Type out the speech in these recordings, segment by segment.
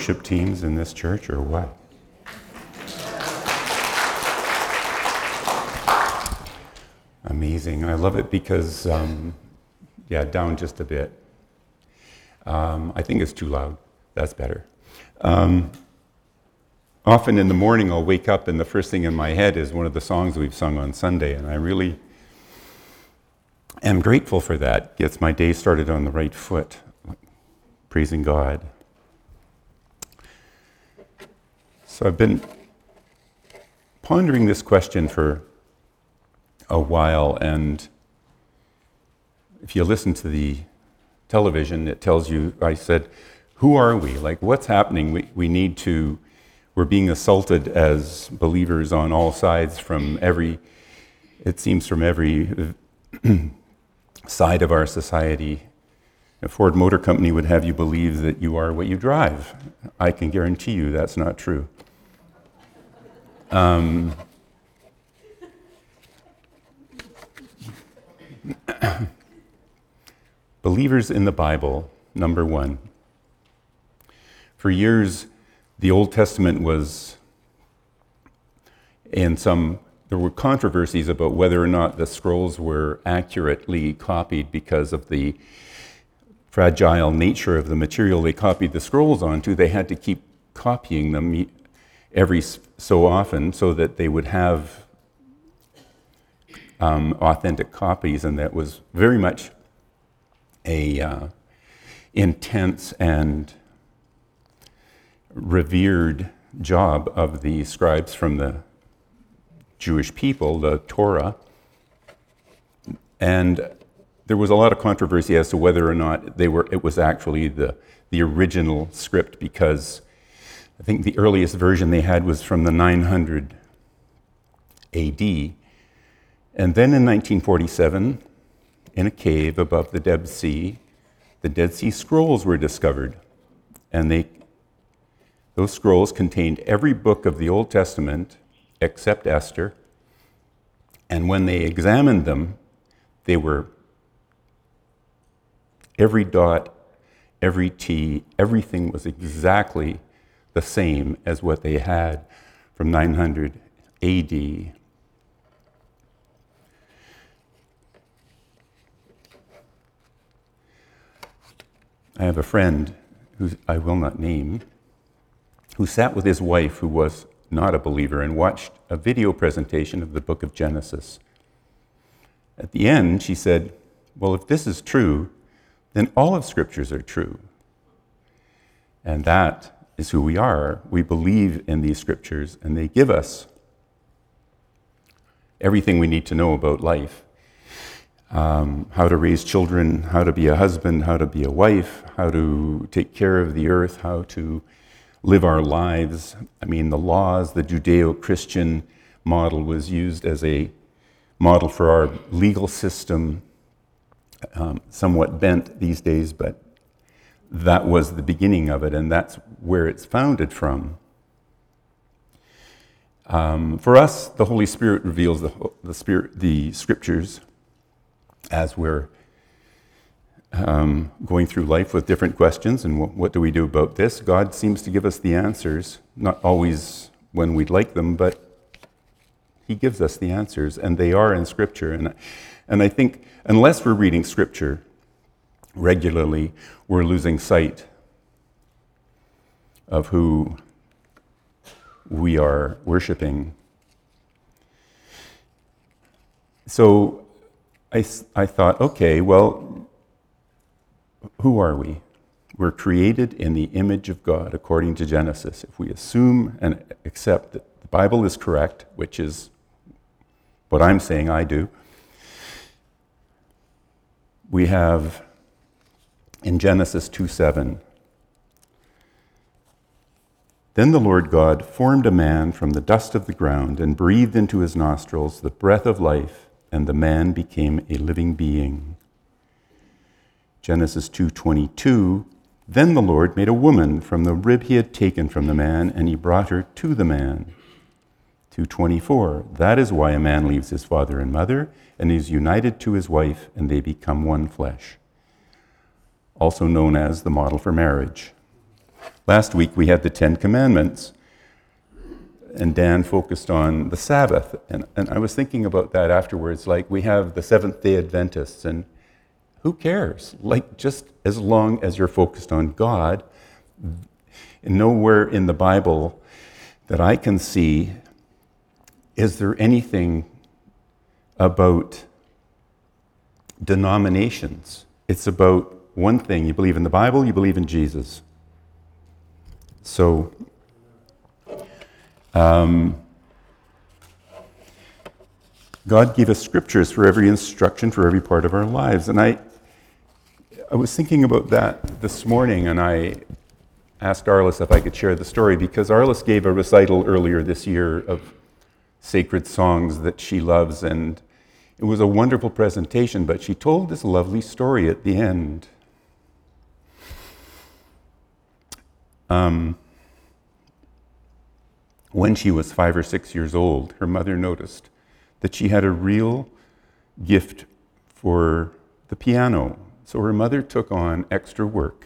Worship teams in this church or what? Amazing. I love it because, down just a bit. I think it's too loud. That's better. Often in the morning I'll wake up and the first thing in my head is one of the songs we've sung on Sunday, and I really am grateful for that. Gets my day started on the right foot, praising God. So I've been pondering this question for a while, and if you listen to the television, it tells you, I said, who are we? Like, what's happening? We're being assaulted as believers on all sides from every side of our society. A Ford Motor Company would have you believe that you are what you drive. I can guarantee you that's not true. Believers in the Bible, number one. For years, the Old Testament was, there were controversies about whether or not the scrolls were accurately copied because of the fragile nature of the material they copied the scrolls onto. They had to keep copying them every so often so that they would have authentic copies, and that was very much a intense and revered job of the scribes from the Jewish people, the Torah. And there was a lot of controversy as to whether or not it was actually the original script, because I think the earliest version they had was from the 900 AD. And then in 1947, in a cave above the Dead Sea Scrolls were discovered. And those scrolls contained every book of the Old Testament except Esther. And when they examined them, they were every dot, every T, everything was exactly the same as what they had from 900 AD. I have a friend who I will not name, who sat with his wife, who was not a believer, and watched a video presentation of the book of Genesis. At the end, she said, well, if this is true, then all of Scriptures are true. And that is who we are. We believe in these Scriptures, and they give us everything we need to know about life. How to raise children, how to be a husband, how to be a wife, how to take care of the earth, how to live our lives. I mean, the laws, the Judeo-Christian model was used as a model for our legal system, somewhat bent these days, but that was the beginning of it, and that's where it's founded from. For us, the Holy Spirit reveals the Scriptures as we're going through life with different questions, and what do we do about this? God seems to give us the answers, not always when we'd like them, but He gives us the answers, and they are in Scripture. And I think unless we're reading Scripture regularly, we're losing sight of who we are worshiping. So I thought, okay, well, who are we? We're created in the image of God, according to Genesis. If we assume and accept that the Bible is correct, which is what I'm saying I do, we have in Genesis 2:7, then the Lord God formed a man from the dust of the ground and breathed into his nostrils the breath of life, and the man became a living being. Genesis 2:22, then the Lord made a woman from the rib he had taken from the man, and he brought her to the man. 2:24, that is why a man leaves his father and mother and is united to his wife, and they become one flesh. Also known as the model for marriage. Last week we had the Ten Commandments, and Dan focused on the Sabbath. And I was thinking about that afterwards, like we have the Seventh-day Adventists, and who cares? Like, just as long as you're focused on God. And nowhere in the Bible that I can see is there anything about denominations. It's about one thing. You believe in the Bible, you believe in Jesus. So, God gave us scriptures for every instruction, for every part of our lives. And I was thinking about that this morning, and I asked Arliss if I could share the story, because Arliss gave a recital earlier this year of sacred songs that she loves, and it was a wonderful presentation, but she told this lovely story at the end. When she was 5 or 6 years old, her mother noticed that she had a real gift for the piano. So her mother took on extra work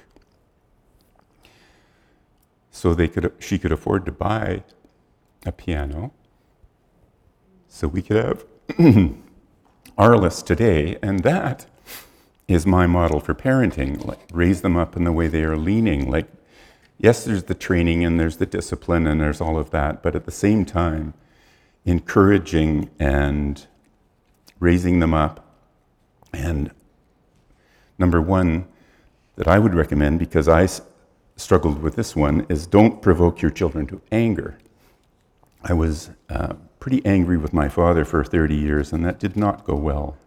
so she could afford to buy a piano, so we could have Arliss today. And that is my model for parenting. Like, raise them up in the way they are leaning. Like, yes, there's the training and there's the discipline and there's all of that, but at the same time, encouraging and raising them up. And number one that I would recommend, because I struggled with this one, is don't provoke your children to anger. I was pretty angry with my father for 30 years, and that did not go well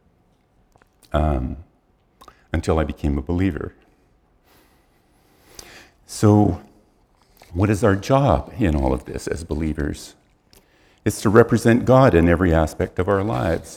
until I became a believer. So, what is our job in all of this as believers? It's to represent God in every aspect of our lives.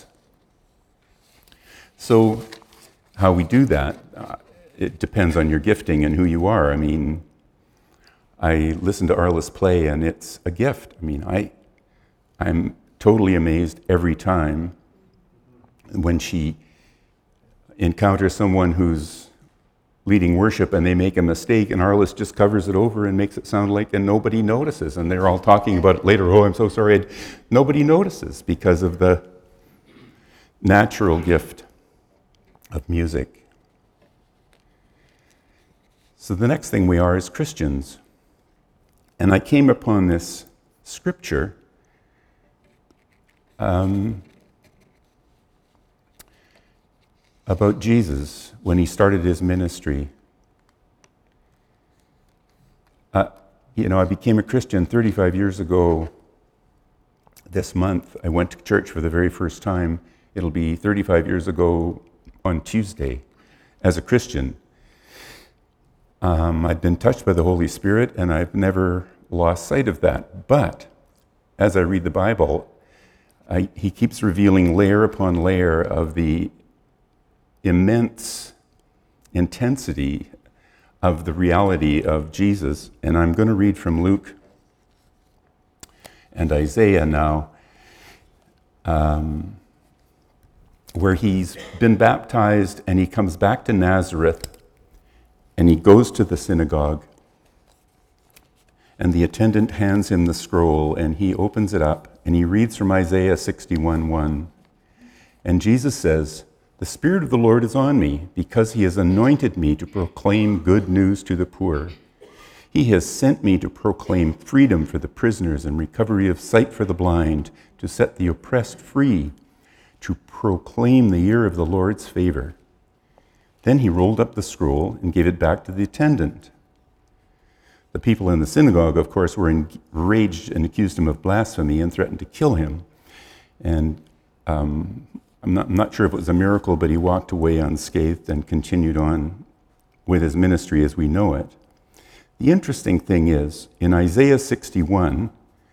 So, how we do that, it depends on your gifting and who you are. I mean, I listen to Arliss play, and it's a gift. I mean, I'm totally amazed every time when she encounters someone who's leading worship and they make a mistake, and Arliss just covers it over and makes it sound like, and nobody notices, and they're all talking about it later. Oh, I'm so sorry. Nobody notices because of the natural gift of music. So the next thing we are is Christians. And I came upon this scripture about Jesus when he started his ministry. I became a Christian 35 years ago this month. I went to church for the very first time. It'll be 35 years ago on Tuesday as a Christian. I've been touched by the Holy Spirit, and I've never lost sight of that. But as I read the Bible, he keeps revealing layer upon layer of the immense intensity of the reality of Jesus. And I'm going to read from Luke and Isaiah now, where he's been baptized and he comes back to Nazareth. And he goes to the synagogue, and the attendant hands him the scroll, and he opens it up, and he reads from Isaiah 61:1. And Jesus says, "The Spirit of the Lord is on me, because he has anointed me to proclaim good news to the poor. He has sent me to proclaim freedom for the prisoners and recovery of sight for the blind, to set the oppressed free, to proclaim the year of the Lord's favor." Then he rolled up the scroll and gave it back to the attendant. The people in the synagogue, of course, were enraged and accused him of blasphemy and threatened to kill him. And I'm not sure if it was a miracle, but he walked away unscathed and continued on with his ministry as we know it. The interesting thing is, in Isaiah 61,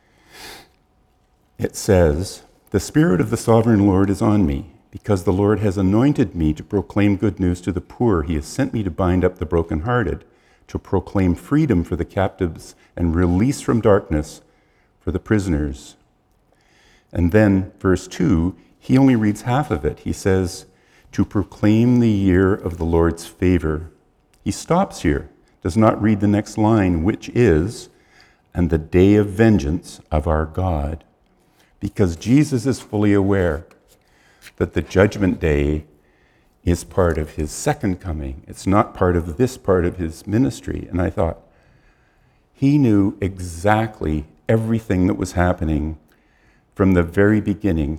it says, "The Spirit of the Sovereign Lord is on me, because the Lord has anointed me to proclaim good news to the poor. He has sent me to bind up the brokenhearted, to proclaim freedom for the captives and release from darkness for the prisoners." And then verse 2, he only reads half of it. He says, "To proclaim the year of the Lord's favor." He stops here, does not read the next line, which is, and the day of vengeance of our God. Because Jesus is fully aware that the judgment day is part of his second coming. It's not part of this part of his ministry. And I thought, he knew exactly everything that was happening from the very beginning,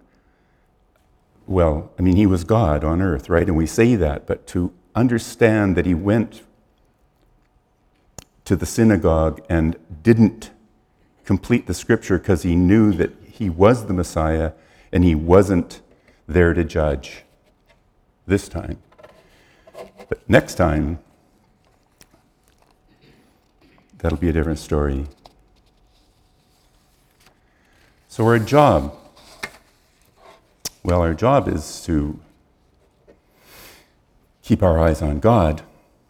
he was God on earth, right? And we say that, but to understand that he went to the synagogue and didn't complete the scripture because he knew that he was the Messiah and he wasn't there to judge this time. But next time, that'll be a different story. So our job is to keep our eyes on God.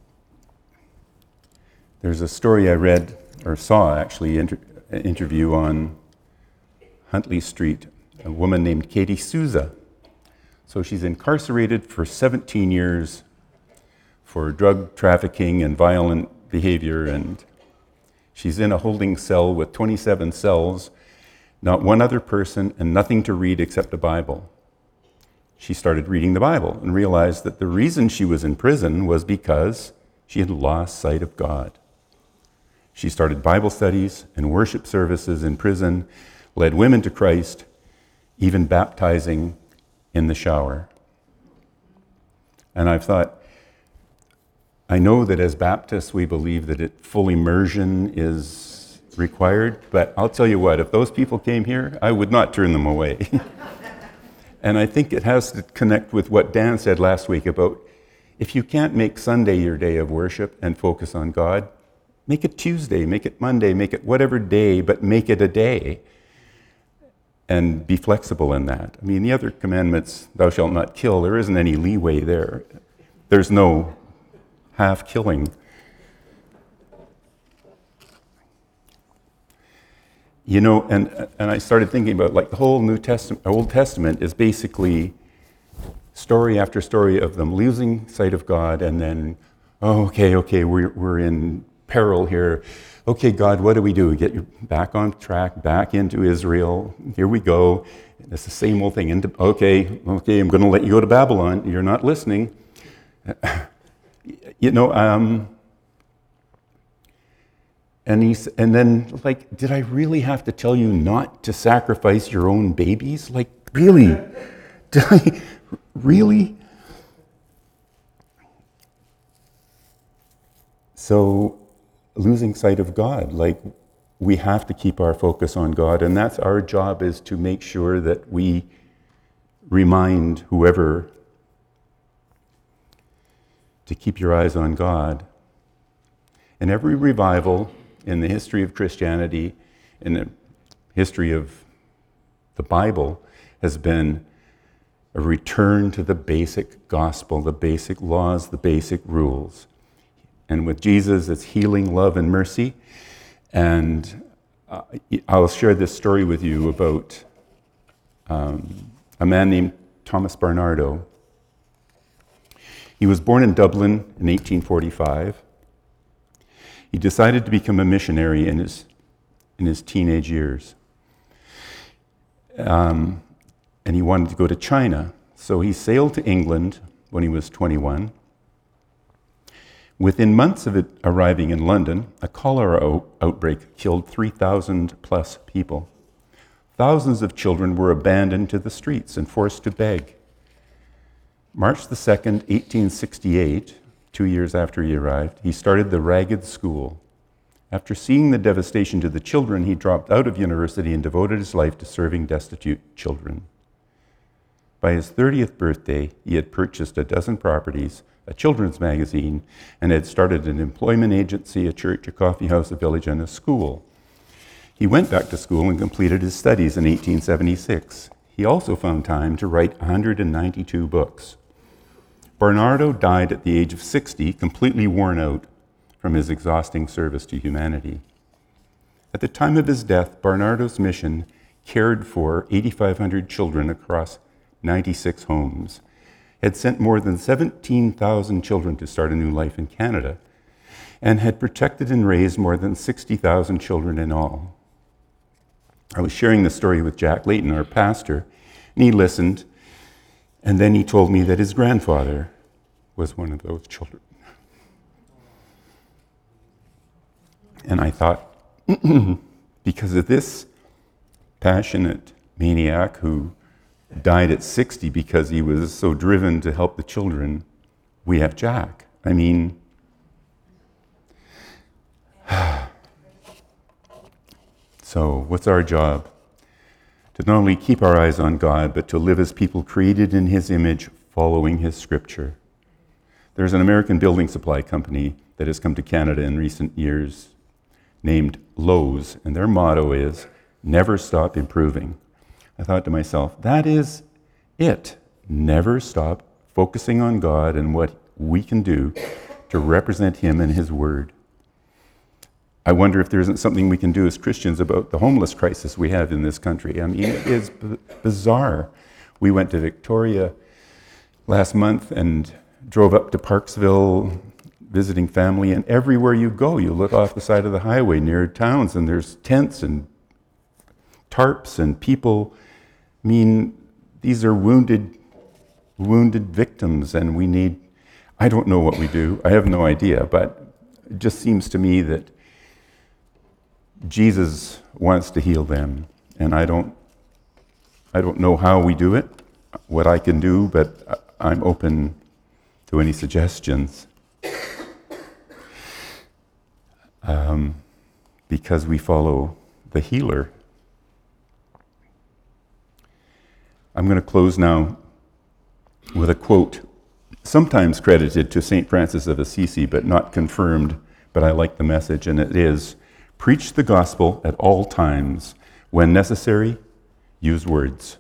There's a story I read, or saw actually, an interview on Huntley Street, a woman named Katie Souza. So she's incarcerated for 17 years for drug trafficking and violent behavior, and she's in a holding cell with 27 cells, not one other person, and nothing to read except a Bible. She started reading the Bible and realized that the reason she was in prison was because she had lost sight of God. She started Bible studies and worship services in prison, led women to Christ, even baptizing in the shower. And I've thought, I know that as Baptists we believe that full immersion is required, but I'll tell you what, if those people came here, I would not turn them away. And I think it has to connect with what Dan said last week about if you can't make Sunday your day of worship and focus on God, make it Tuesday, make it Monday, make it whatever day, but make it a day. And be flexible in that. I mean, the other commandments, thou shalt not kill, there isn't any leeway there. There's no half killing. You know, and I started thinking about like the whole Old Testament is basically story after story of them losing sight of God, and then, okay, we're in peril here. Okay, God, what do? We get you back on track, back into Israel. Here we go. It's the same old thing. Okay, I'm going to let you go to Babylon. You're not listening. And then, like, did I really have to tell you not to sacrifice your own babies? Like, really? Did I really? So, losing sight of God, like, we have to keep our focus on God, and that's our job, is to make sure that we remind whoever to keep your eyes on God. And every revival in the history of Christianity, in the history of the Bible, has been a return to the basic gospel, the basic laws, the basic rules. And with Jesus, it's healing, love, and mercy. And I'll share this story with you about a man named Thomas Barnardo. He was born in Dublin in 1845. He decided to become a missionary in his teenage years. And he wanted to go to China. So he sailed to England when he was 21. Within months of it arriving in London, a cholera outbreak killed 3,000 plus people. Thousands of children were abandoned to the streets and forced to beg. March the 2nd, 1868, 2 years after he arrived, he started the Ragged School. After seeing the devastation to the children, he dropped out of university and devoted his life to serving destitute children. By his 30th birthday, he had purchased a dozen properties, a children's magazine, and had started an employment agency, a church, a coffee house, a village, and a school. He went back to school and completed his studies in 1876. He also found time to write 192 books. Barnardo died at the age of 60, completely worn out from his exhausting service to humanity. At the time of his death, Barnardo's mission cared for 8,500 children across 96 homes, had sent more than 17,000 children to start a new life in Canada. and had protected and raised more than 60,000 children in all. I was sharing the story with Jack Layton, our pastor, and he listened, and then he told me that his grandfather was one of those children. And I thought, because of this passionate maniac who died at 60 because he was so driven to help the children, we have Jack. I mean, so what's our job? To not only keep our eyes on God, but to live as people created in His image, following His scripture. There's an American building supply company that has come to Canada in recent years named Lowe's, and their motto is, never stop improving. I thought to myself, that is it. Never stop focusing on God and what we can do to represent Him and His Word. I wonder if there isn't something we can do as Christians about the homeless crisis we have in this country. I mean, it is bizarre. We went to Victoria last month and drove up to Parksville visiting family, and everywhere you go, you look off the side of the highway near towns, and there's tents and tarps and people. I mean, these are wounded victims, and we need, I don't know what we do. I have no idea, but it just seems to me that Jesus wants to heal them, and I don't know how we do it, what I can do, but I'm open to any suggestions. Because we follow the healer. I'm going to close now with a quote, sometimes credited to St. Francis of Assisi, but not confirmed, but I like the message, and it is, preach the gospel at all times. When necessary, use words.